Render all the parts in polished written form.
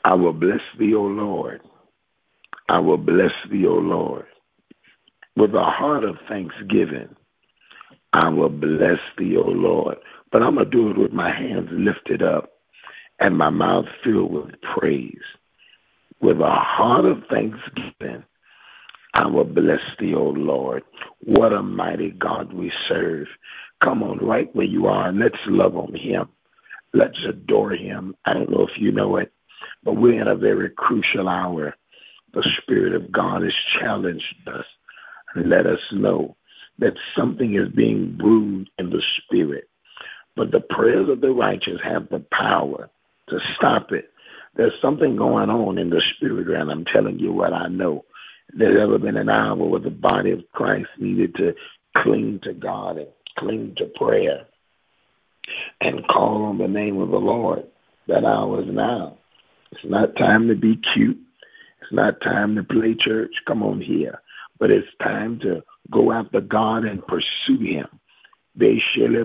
I will bless thee, O Lord. I will bless thee, O Lord. With a heart of thanksgiving, I will bless thee, O Lord. But I'm going to do it with my hands lifted up and my mouth filled with praise. With a heart of thanksgiving, I will bless thee, O Lord. What a mighty God we serve. Come on, right where you are, let's love on him. Let's adore him. I don't know if you know it, but we're in a very crucial hour. The Spirit of God has challenged us and let us know that something is being brewed in the Spirit. But the prayers of the righteous have the power to stop it. There's something going on in the Spirit, and I'm telling you what I know. There's ever been an hour where the body of Christ needed to cling to God and cling to prayer and call on the name of the Lord. That hour is now. It's not time to be cute. It's not time to play church. Come on here. But it's time to go after God and pursue him. With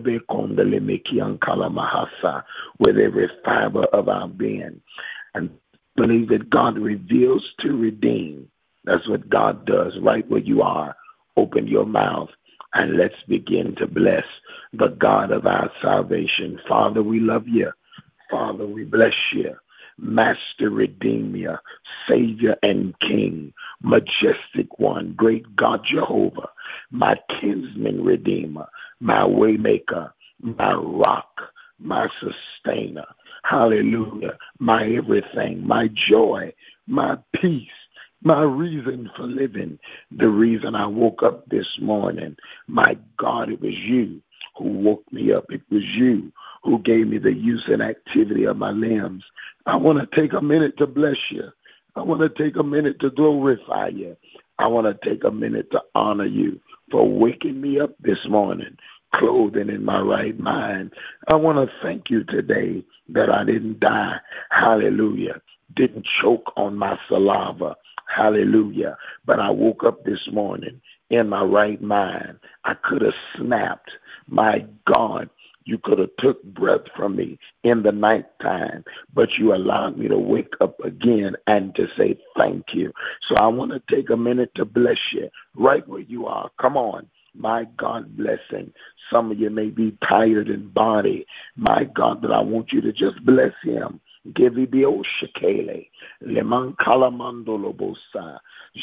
every fiber of our being. And believe that God reveals to redeem. That's what God does right where you are. Open your mouth and let's begin to bless the God of our salvation. Father, we love you. Father, we bless you. Master, Redeemer, Savior, and King, Majestic One, Great God Jehovah, my kinsman Redeemer, my Waymaker, my Rock, my Sustainer, hallelujah, my everything, my joy, my peace, my reason for living, the reason I woke up this morning. My God, it was you who woke me up. It was you who gave me the use and activity of my limbs. I want to take a minute to bless you. I want to take a minute to glorify you. I want to take a minute to honor you for waking me up this morning, clothing in my right mind. I want to thank you today that I didn't die. Hallelujah. Didn't choke on my saliva. Hallelujah. But I woke up this morning in my right mind. I could have snapped. My God, you could have took breath from me in the nighttime, but you allowed me to wake up again and to say thank you. So I want to take a minute to bless you right where you are. Come on. My God blessing. Some of you may be tired in body. My God, but I want you to just bless him. Give me the oshikele. Leman kalamando lobosa.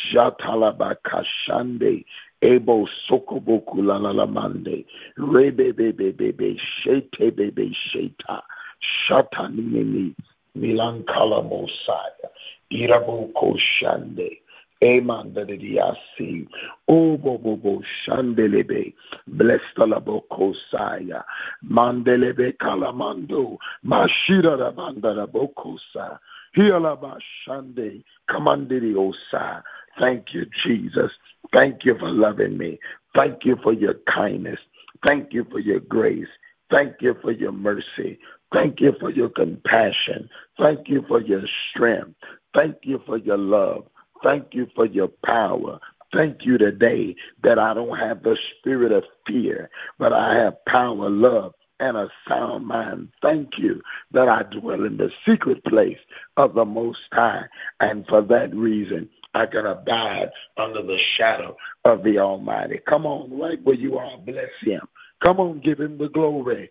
Jatalabakashande. Ebo sokoboku la la la mande. Rebe bebe bebe shete bebe sheta. Shata nini. Milan kalamosaya. Irabo koshande. Emanda de diasi. Obo bobo shandelebe. Bless the labo kosaya. Mandelebe kalamando. Mashira da banda da bokosa. Hialaba shande. Kamandiri osa. Thank you, Jesus. Thank you for loving me. Thank you for your kindness. Thank you for your grace. Thank you for your mercy. Thank you for your compassion. Thank you for your strength. Thank you for your love. Thank you for your power. Thank you today that I don't have the spirit of fear, but I have power, love, and a sound mind. Thank you that I dwell in the secret place of the Most High, and for that reason, I can abide under the shadow of the Almighty. Come on, right where you are, bless him. Come on, give him the glory.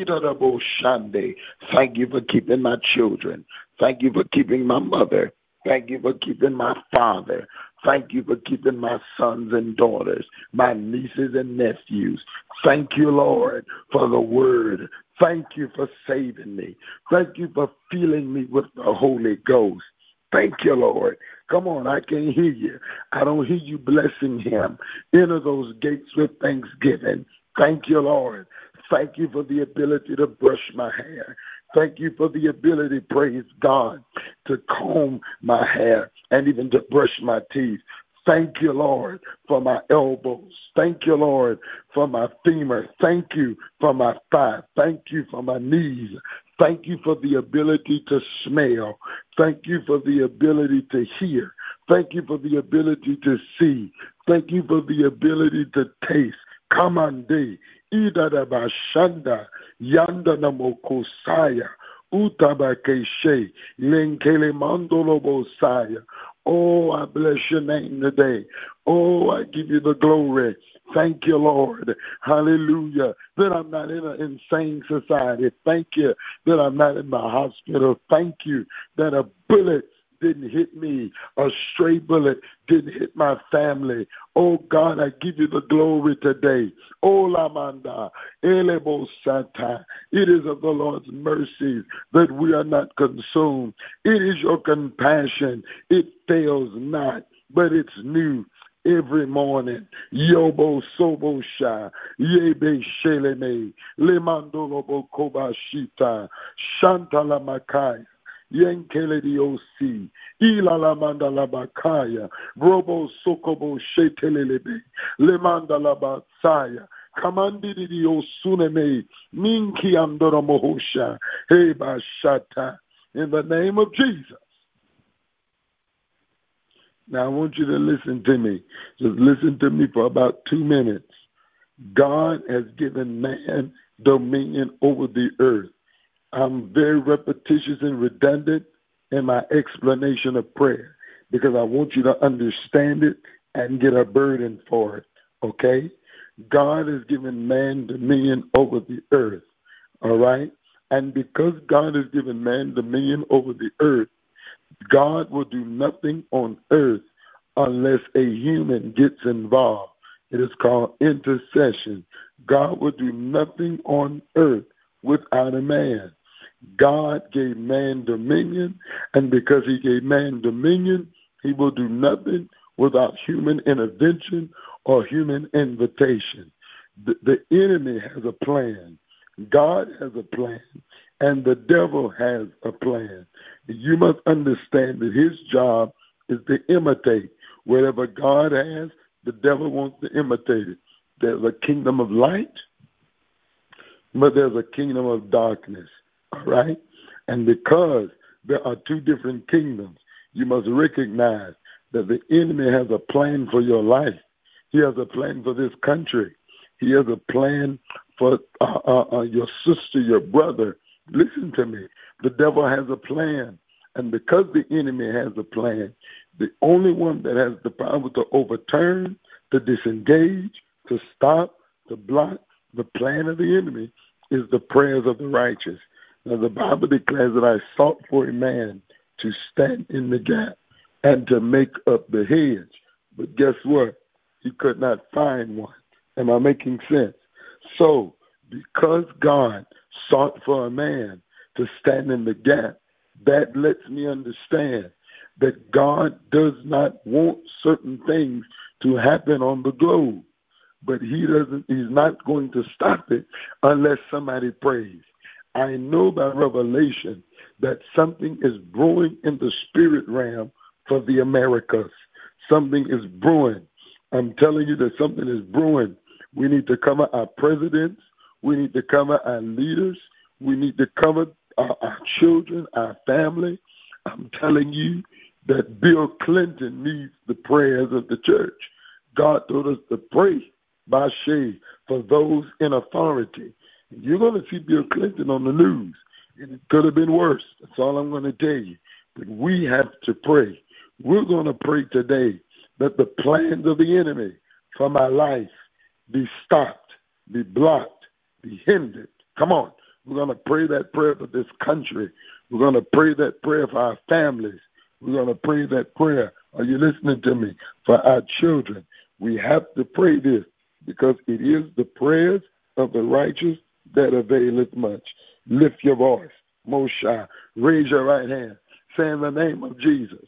Shande. Thank you for keeping my children. Thank you for keeping my mother. Thank you for keeping my father. Thank you for keeping my sons and daughters, my nieces and nephews. Thank you, Lord, for the word. Thank you for saving me. Thank you for filling me with the Holy Ghost. Thank you, Lord. Come on, I can hear you. I don't hear you blessing him. Enter those gates with thanksgiving. Thank you, Lord. Thank you for the ability to brush my hair. Thank you for the ability, praise God, to comb my hair and even to brush my teeth. Thank you, Lord, for my elbows. Thank you, Lord, for my femur. Thank you for my thigh. Thank you for my knees. Thank you for the ability to smell. Thank you for the ability to hear. Thank you for the ability to see. Thank you for the ability to taste. Kamande, Idada Bashanda, Yanda Namokosaya, Utabakeshe, Lenkele Mandolobosaya. Oh, I bless your name today. Oh, I give you the glory. Thank you, Lord. Hallelujah. That I'm not in an insane society. Thank you that I'm not in the hospital. Thank you that a bullet didn't hit me. A stray bullet didn't hit my family. Oh, God, I give you the glory today. Oh, Lamanda, Elebo Sata. It is of the Lord's mercies that we are not consumed. It is your compassion. It fails not, but it's new every morning. Yobo Sobo Sha, Yebe Sheleme, Lemandolobo Kobashita, Shantala Makai. Yenkele diosi, ilala mandala bakaya, robo sokobo shetelelebe, lemandala batsaya, kamandi diosuneme, minki andora mohosha, hey bashata, in the name of Jesus. Now I want you to listen to me. Just listen to me for about 2 minutes. God has given man dominion over the earth. I'm very repetitious and redundant in my explanation of prayer because I want you to understand it and get a burden for it, okay? God has given man dominion over the earth, all right? And because God has given man dominion over the earth, God will do nothing on earth unless a human gets involved. It is called intercession. God will do nothing on earth without a man. God gave man dominion, and because he gave man dominion, he will do nothing without human intervention or human invitation. The enemy has a plan. God has a plan, and the devil has a plan. You must understand that his job is to imitate. Whatever God has, the devil wants to imitate it. There's a kingdom of light, but there's a kingdom of darkness. All right? And because there are two different kingdoms, you must recognize that the enemy has a plan for your life. He has a plan for this country. He has a plan for your sister, your brother. Listen to me. The devil has a plan. And because the enemy has a plan, the only one that has the power to overturn, to disengage, to stop, to block the plan of the enemy is the prayers of the righteous. Now, the Bible declares that I sought for a man to stand in the gap and to make up the hedge. But guess what? He could not find one. Am I making sense? So, because God sought for a man to stand in the gap, that lets me understand that God does not want certain things to happen on the globe. But he's not going to stop it unless somebody prays. I know by revelation that something is brewing in the spirit realm for the Americas. Something is brewing. I'm telling you that something is brewing. We need to cover our presidents. We need to cover our leaders. We need to cover our children, our family. I'm telling you that Bill Clinton needs the prayers of the church. God told us to pray by shade for those in authority. You're going to see Bill Clinton on the news, and it could have been worse. That's all I'm going to tell you. But we have to pray. We're going to pray today that the plans of the enemy for my life be stopped, be blocked, be hindered. Come on. We're going to pray that prayer for this country. We're going to pray that prayer for our families. We're going to pray that prayer. Are you listening to me? For our children. We have to pray this because it is the prayers of the righteous that availeth much. Lift your voice. Moshe, raise your right hand. Say in the name of Jesus,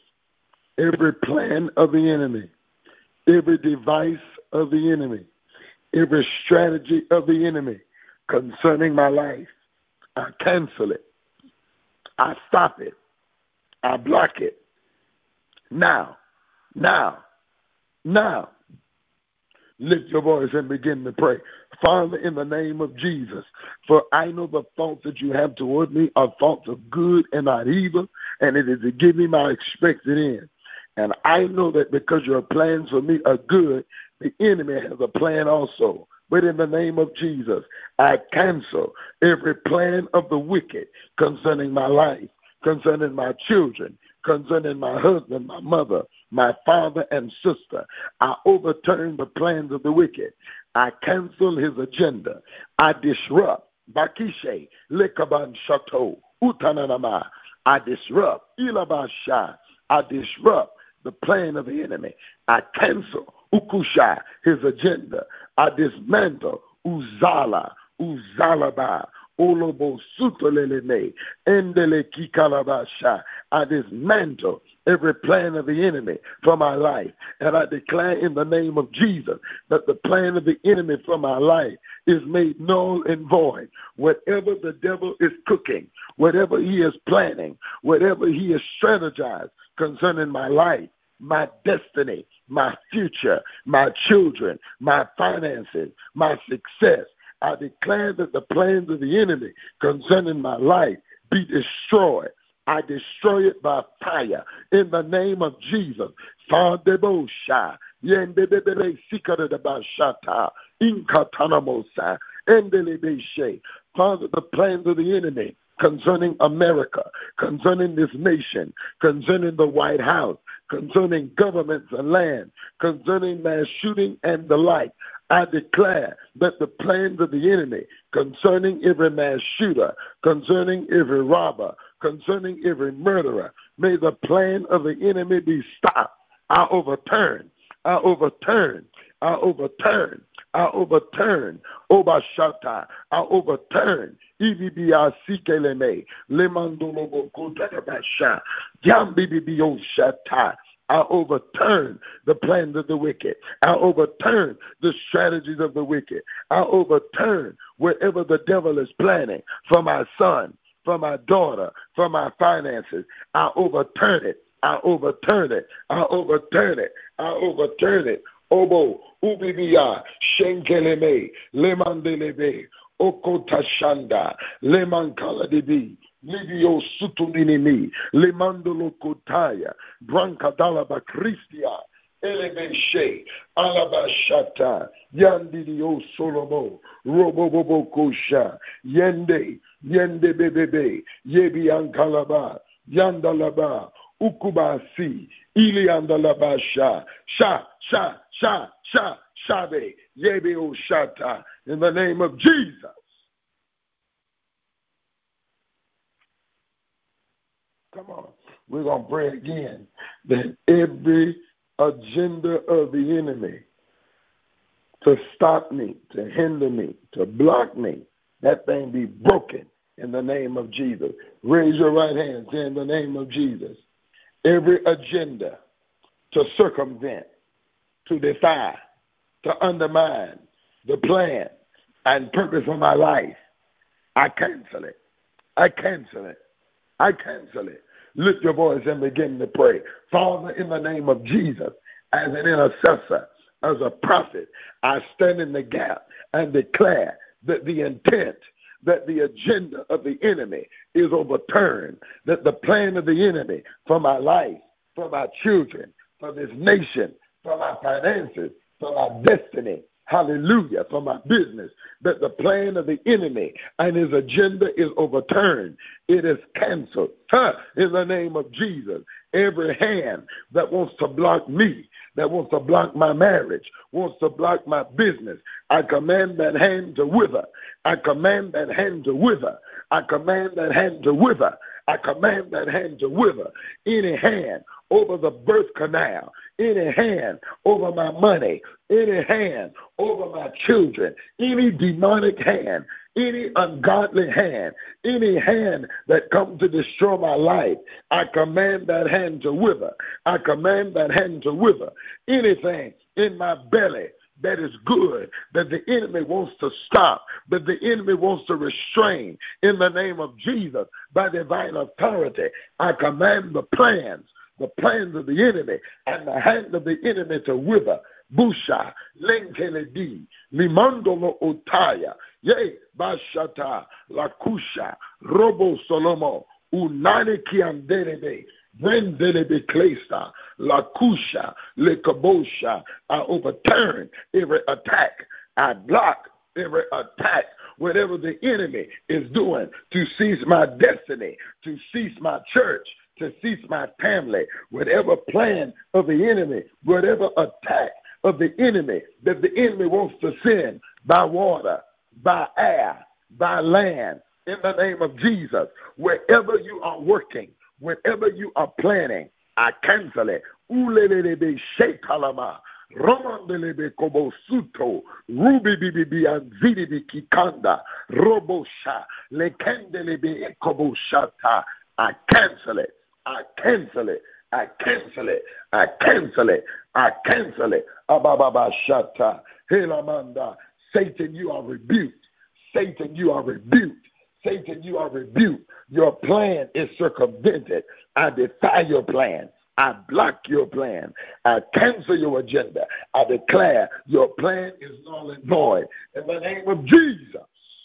every plan of the enemy, every device of the enemy, every strategy of the enemy concerning my life, I cancel it. I stop it. I block it. Now. Lift your voice and begin to pray. Father, in the name of Jesus, for I know the thoughts that you have toward me are thoughts of good and not evil, and it is to give me my expected end. And I know that because your plans for me are good, the enemy has a plan also. but in the name of Jesus, I cancel every plan of the wicked concerning my life, concerning my children, concerning my husband, my mother, my father and sister. I overturn the plans of the wicked. I cancel his agenda. I disrupt. Bakishe, Lekaban Chateau, Utananama. I disrupt. Ilabasha. I disrupt the plan of the enemy. I cancel Ukusha, his agenda. I dismantle Uzalaba, Olobo Sutoleleme, Endele Kikalabasha. I dismantle every plan of the enemy for my life. And I declare in the name of Jesus that the plan of the enemy for my life is made null and void. Whatever the devil is cooking, whatever he is planning, whatever he is strategized concerning my life, my destiny, my future, my children, my finances, my success, I declare that the plans of the enemy concerning my life be destroyed. I destroy it by fire in the name of Jesus. Father, the plans of the enemy concerning America, concerning this nation, concerning the White House, concerning governments and land, concerning mass shooting and the like, I declare that the plans of the enemy concerning every mass shooter, concerning every robber, concerning every murderer, may the plan of the enemy be stopped. I overturn, I overturn, I overturn, I overturn, Obashata, I overturn, EVBRCKLMA, Lemandolobokotabasha, Yambibibioshata. I overturn the plans of the wicked. I overturn the strategies of the wicked. I overturn wherever the devil is planning for my son, for my daughter, for my finances. I overturn it. I overturn it. I overturn it. I overturn it. Obo, Ubibia, Shenkeleme, Lemandelebe, Okotashanda, Lemankaladibi. Livio Sutuninimi, Lemandolo Kotaya, Brancadalaba Christia, Eleveshe, Alabashata, Yandidio Solomo, Robobobo Kosha, Yende, Yende Bebebe, Yebiankalaba, Yandalaba, Ukubasi, Iliandalabasha, Shabe, Yebeo Shata, in the name of Jesus. Come on. We're going to pray again that every agenda of the enemy to stop me, to hinder me, to block me, that thing be broken in the name of Jesus. Raise your right hand, say in the name of Jesus. Every agenda to circumvent, to defy, to undermine the plan and purpose of my life, I cancel it. I cancel it. I cancel it. Lift your voice and begin to pray. Father, in the name of Jesus, as an intercessor, as a prophet, I stand in the gap and declare that the intent, that the agenda of the enemy is overturned, that the plan of the enemy for my life, for my children, for this nation, for my finances, for my destiny, hallelujah, for my business, that the plan of the enemy and his agenda is overturned. It is canceled. In the name of Jesus, every hand that wants to block me, that wants to block my marriage, wants to block my business, I command that hand to wither. I command that hand to wither. I command that hand to wither. I command that hand to wither. Any hand over the birth canal, any hand over my money, any hand over my children, any demonic hand, any ungodly hand, any hand that comes to destroy my life, I command that hand to wither. I command that hand to wither. Anything in my belly that is good, that the enemy wants to stop, that the enemy wants to restrain, in the name of Jesus, by divine authority, I command the plans of the enemy and the hand of the enemy to wither. Busha, Lenkeledi, Limandolo Otaya, Ye, Bashata, Lakusha, Robo Solomo, Unani Kianderebe, Vendelebe Klesa, Lakusha, Lekabosha. I overturn every attack I block every attack, whatever the enemy is doing to seize my destiny, to seize my church, to seize my family, whatever plan of the enemy, whatever attack of the enemy that the enemy wants to send by water, by air, by land, in the name of Jesus, wherever you are working, wherever you are planning, I cancel it. Ulelebe shekalama, romandelebe kobo suto, rubi bibi anzidi kikanda, robosha, lekendelebe kobo shata. I cancel it. I cancel it. I cancel it. I cancel it. I cancel it. Ababa shata, helamanda. Satan, you are rebuked. Satan, you are rebuked. Satan, you are rebuked. Your plan is circumvented. I defy your plan. I block your plan. I cancel your agenda. I declare your plan is null and void. In the name of Jesus.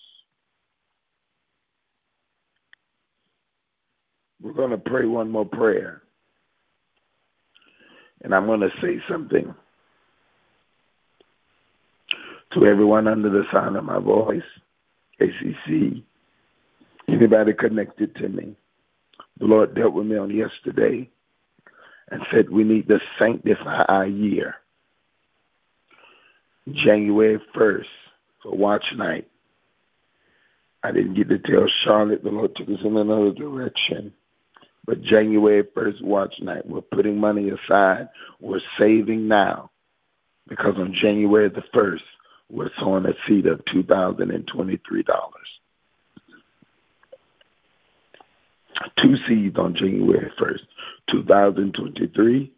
We're going to pray one more prayer. And I'm going to say something to everyone under the sound of my voice. ACC, anybody connected to me. The Lord dealt with me on yesterday and said we need to sanctify our year. January 1st for watch night. I didn't get to tell Charlotte. The Lord took us in another direction. But January 1st watch night, we're putting money aside. We're saving now because on January the 1st, we're sowing a seed of $2,023. 2 seeds on January 1st, 2023,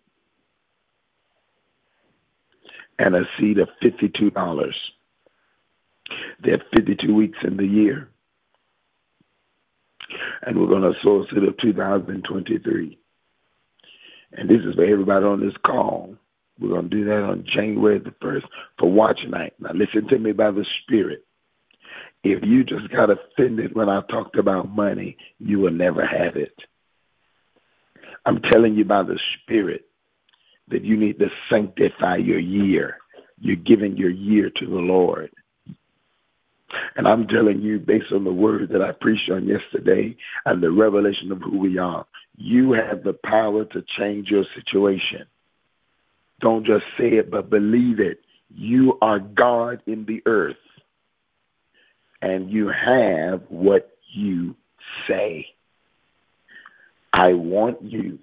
and a seed of $52. There are 52 weeks in the year, and we're going to sow a seed of 2023. And this is for everybody on this call. We're going to do that on January the 1st for watch night. Now listen to me by the Spirit. If you just got offended when I talked about money, you will never have it. I'm telling you by the Spirit that you need to sanctify your year. You're giving your year to the Lord. And I'm telling you, based on the word that I preached on yesterday and the revelation of who we are, you have the power to change your situation. Don't just say it, but believe it. You are God in the earth. And you have what you say. I want you,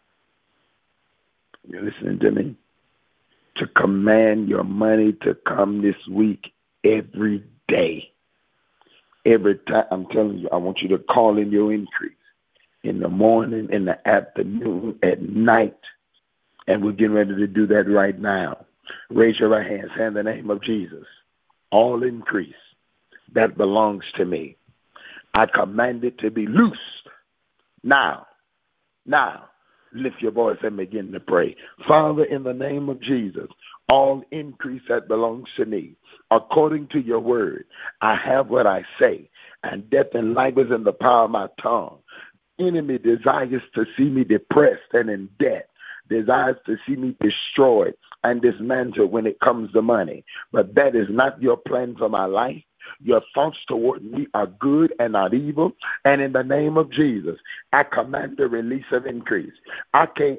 you're listening to me, to command your money to come this week every day. Every time, I'm telling you, I want you to call in your increase in the morning, in the afternoon, at night. And we're getting ready to do that right now. Raise your right hand, say in the name of Jesus. All increase that belongs to me, I command it to be loosed now. Now, lift your voice and begin to pray. Father, in the name of Jesus, all increase that belongs to me, according to your word, I have what I say, and death and life is in the power of my tongue. Enemy desires to see me depressed and in debt, desires to see me destroyed and dismantled when it comes to money. But that is not your plan for my life. Your thoughts toward me are good and not evil. And in the name of Jesus, I command the release of increase. Akio,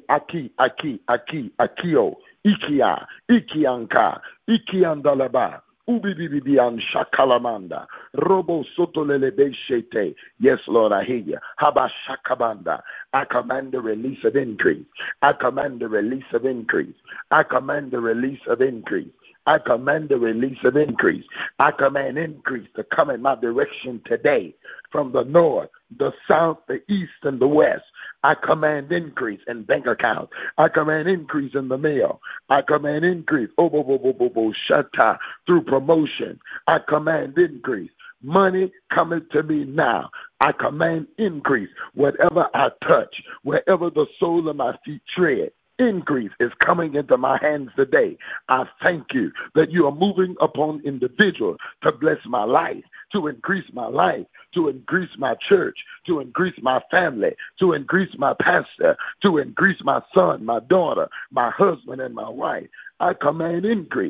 Ikia, Ikianka, Ikiandalaba, Ubibibian Shakalamanda, Robo Sotolelebe Shete. Yes, Lord, I hear you. Habashakabanda. I command the release of increase. I command the release of increase. I command the release of increase. I command the release of increase. I command increase to come in my direction today from the north, the south, the east, and the west. I command increase in bank accounts. I command increase in the mail. I command increase shata through promotion. I command increase. Money coming to me now. I command increase. Whatever I touch, wherever the sole of my feet tread, increase is coming into my hands today. I thank you that you are moving upon individuals to bless my life, to increase my life, to increase my church, to increase my family, to increase my pastor, to increase my son, my daughter, my husband, and my wife. I command increase.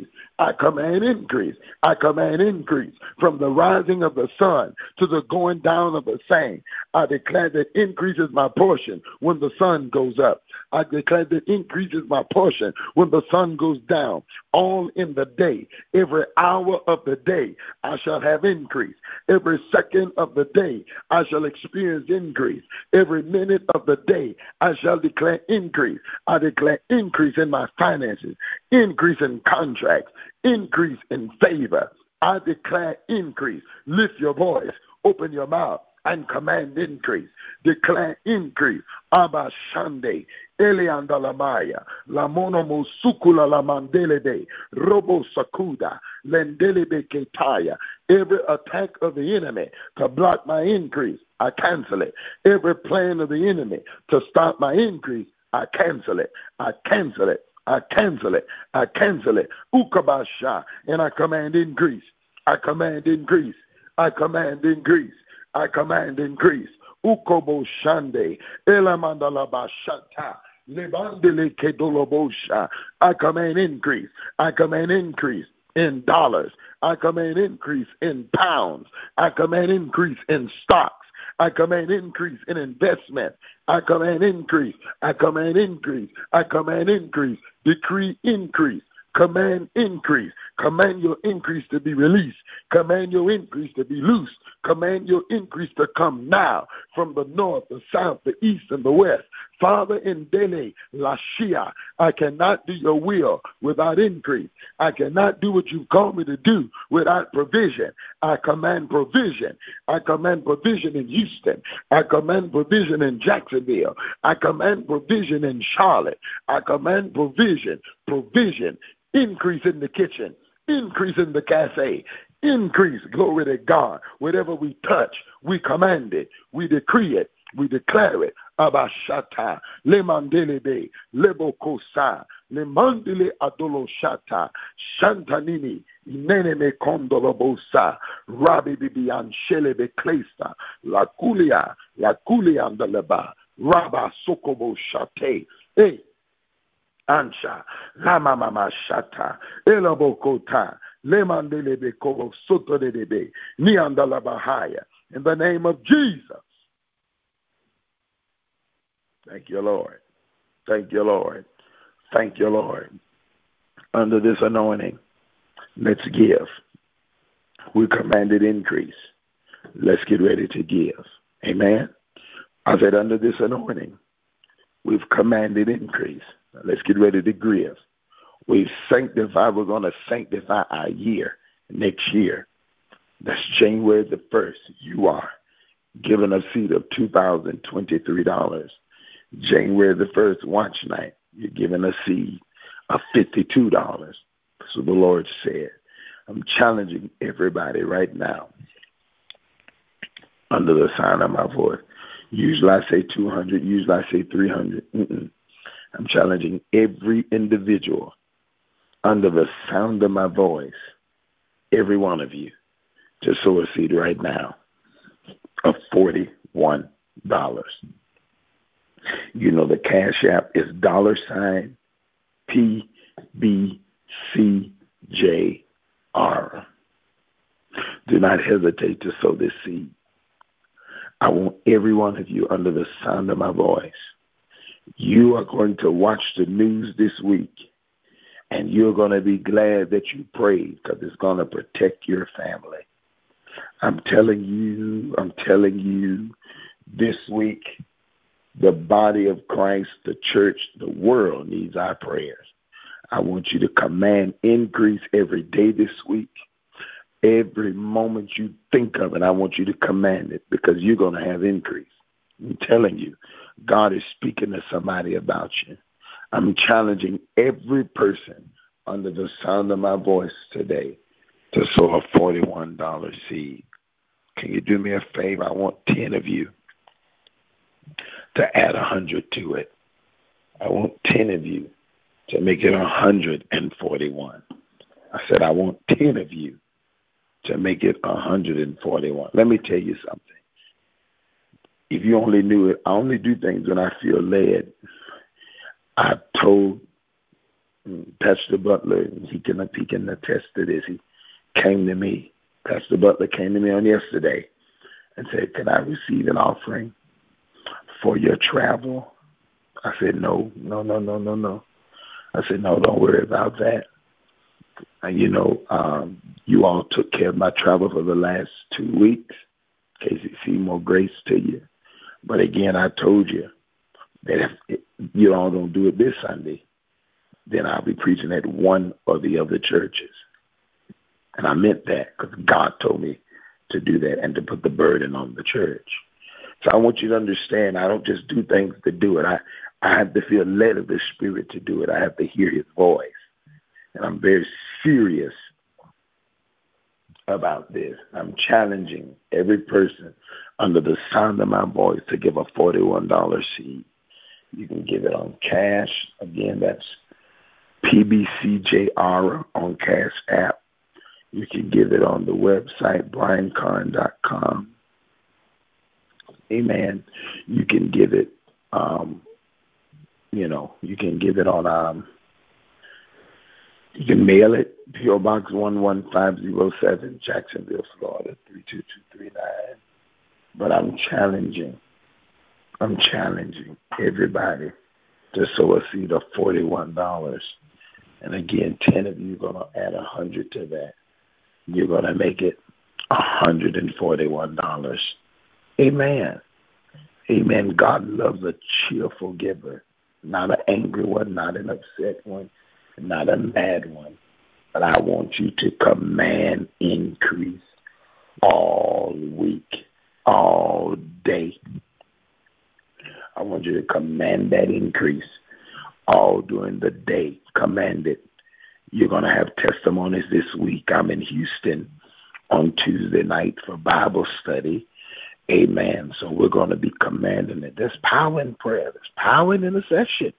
I command increase. I command increase from the rising of the sun to the going down of the same. I declare that increase is my portion when the sun goes up. I declare that increase is my portion when the sun goes down. All in the day, every hour of the day, I shall have increase. Every second of the day, I shall experience increase. Every minute of the day, I shall declare increase. I declare increase in my finances, increase in contracts, increase in favor. I declare increase. Lift your voice, open your mouth, and command increase. Declare increase. Abba Shande, Eliandalamaya, Lamono Musukula Lamandelebe, Robo Sakuda, Lendelebe Ketaya. Every attack of the enemy to block my increase, I cancel it. Every plan of the enemy to stop my increase, I cancel it. I cancel it. I cancel it. I cancel it. Ukabasha, and I command increase. I command increase. I command increase. I command increase. Ukobo Shande, Elamandalabashata, Lebandele Kedolobosha. I command increase. I command increase in dollars. I command increase in pounds. I command increase in stocks. I command increase in investment. I command increase. I command increase. I command increase. Decree increase. Command increase. Command your increase to be released. Command your increase to be loosed. Command your increase to come now from the north, the south, the east, and the west. Father, in Dele, Lashia, I cannot do your will without increase. I cannot do what you've called me to do without provision. I command provision. I command provision in Houston. I command provision in Jacksonville. I command provision in Charlotte. I command provision, increase in the kitchen, increase in the cafe, increase, glory to God. Whatever we touch, we command it, we decree it, we declare it. Abashata, Lemandelebe, Lebokosa, Lemandele Adolo Shata, Shantanini, Neneme Kondolobosa, Rabbi Bibian Shelebe Klesta, Lakulia and the Leba, Rabba Sokobo Shate, hey. Ansha, Lama Mama Shata, Elabokota, Lemandelebe Kobo Soto de Debe, Niandalabahaya. In the name of Jesus. Thank you, Lord. Thank you, Lord. Thank you, Lord. Under this anointing, let's give. We commanded increase. Let's get ready to give. Amen. I said, under this anointing, we've commanded increase. Let's get ready to give. We're going to sanctify our year next year. That's January the 1st. You are giving a seed of $2,023. January the 1st, watch night, you're giving a seed of $52. So the Lord said, I'm challenging everybody right now under the sound of my voice. Usually I say 200, usually I say 300. I'm challenging every individual under the sound of my voice, every one of you, to sow a seed right now of $41. You know the Cash App is $PBCJR. Do not hesitate to sow this seed. I want every one of you under the sound of my voice. You are going to watch the news this week, and you're going to be glad that you prayed because it's going to protect your family. I'm telling you, this week, the body of Christ, the church, the world needs our prayers. I want you to command increase every day this week. Every moment you think of it, I want you to command it because you're going to have increase. I'm telling you, God is speaking to somebody about you. I'm challenging every person under the sound of my voice today to sow a $41 seed. Can you do me a favor? I want 10 of you to add 100 to it. I want 10 of you to make it 141. I said, I want 10 of you to make it 141. Let me tell you something. If you only knew it, I only do things when I feel led. I told Pastor Butler, he can attest to this. He came to me. Pastor Butler came to me on yesterday and said, "Can I receive an offering for your travel?" I said, no. I said, no, don't worry about that. And you all took care of my travel for the last 2 weeks. KCC, more grace to you. But again, I told you that if you all don't do it this Sunday, then I'll be preaching at one or the other churches. And I meant that because God told me to do that and to put the burden on the church. So I want you to understand, I don't just do things to do it. I have to feel led of the Spirit to do it. I have to hear his voice. And I'm very serious about this. I'm challenging every person under the sound of my voice to give a $41 seed. You can give it on cash. Again, that's PBCJR on Cash App. You can give it on the website, briancarn.com. Amen. You can give it, you can give it on, you can mail it, P.O. Box 11507, Jacksonville, Florida, 32239. But I'm challenging everybody to sow a seed of $41. And again, 10 of you are going to add 100 to that. You're going to make it $141. Amen. Amen. God loves a cheerful giver, not an angry one, not an upset one, not a mad one. But I want you to command increase all week, all day. I want you to command that increase all during the day. Command it. You're going to have testimonies this week. I'm in Houston on Tuesday night for Bible study. Amen. So we're going to be commanding it. There's power in prayer. There's power in intercession.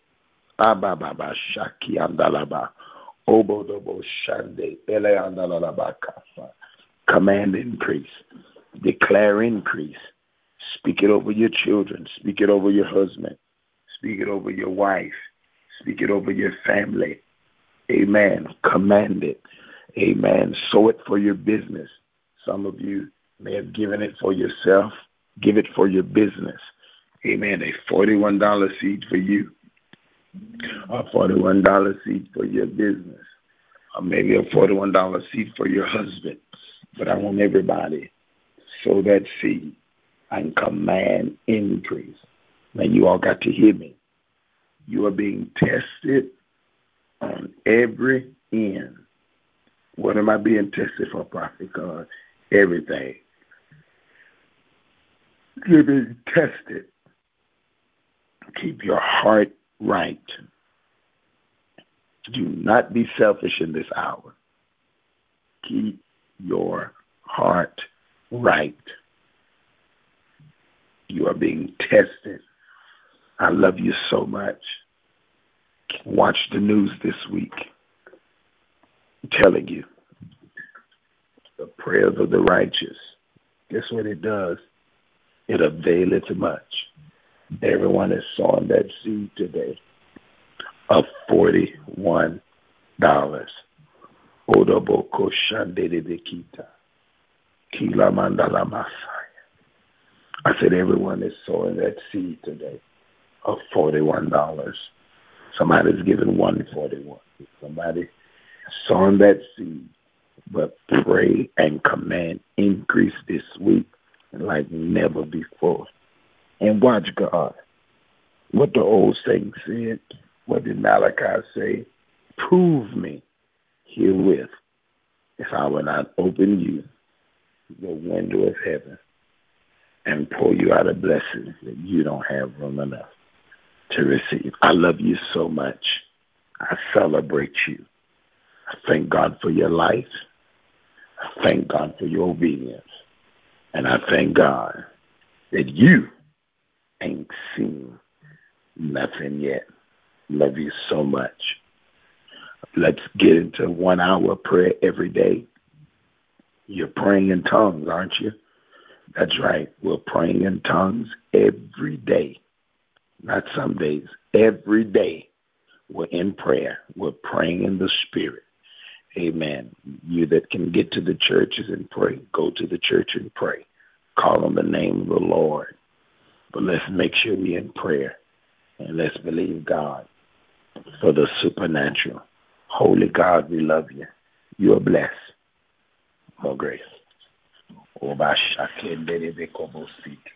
Command increase. Declare increase. Speak it over your children. Speak it over your husband. Speak it over your wife. Speak it over your family. Amen. Command it. Amen. Sow it for your business. Some of you may have given it for yourself. Give it for your business. Amen. A $41 seed for you. A $41 seed for your business. Or maybe a $41 seed for your husband. But I want everybody to sow that seed and command increase. Now you all got to hear me. You are being tested on every end. What am I being tested for, Prophet God? Everything. You're being tested. Keep your heart right. Do not be selfish in this hour. Keep your heart right. You are being tested. I love you so much. Watch the news this week. I'm telling you, the prayers of the righteous, guess what it does? It availeth much. Everyone is sowing that seed today of $41. Odoboko Shandedekita. Kila Mandala Masaya. I said everyone is sowing that seed today of $41. Somebody's giving $141. Somebody sowing that seed. But pray and command increase this week like never before. And watch God. What the old saying said, what did Malachi say? Prove me herewith if I will not open you the window of heaven and pour you out a blessing that you don't have room enough to receive. I love you so much. I celebrate you. I thank God for your life. I thank God for your obedience. And I thank God that you ain't seen nothing yet. Love you so much. Let's get into 1 hour prayer every day. You're praying in tongues, aren't you? That's right. We're praying in tongues every day. Not some days. Every day. We're in prayer. We're praying in the Spirit. Amen. You that can get to the churches and pray, go to the church and pray. Call on the name of the Lord. But let's make sure we're in prayer. And let's believe God for the supernatural. Holy God, we love you. You are blessed. More grace.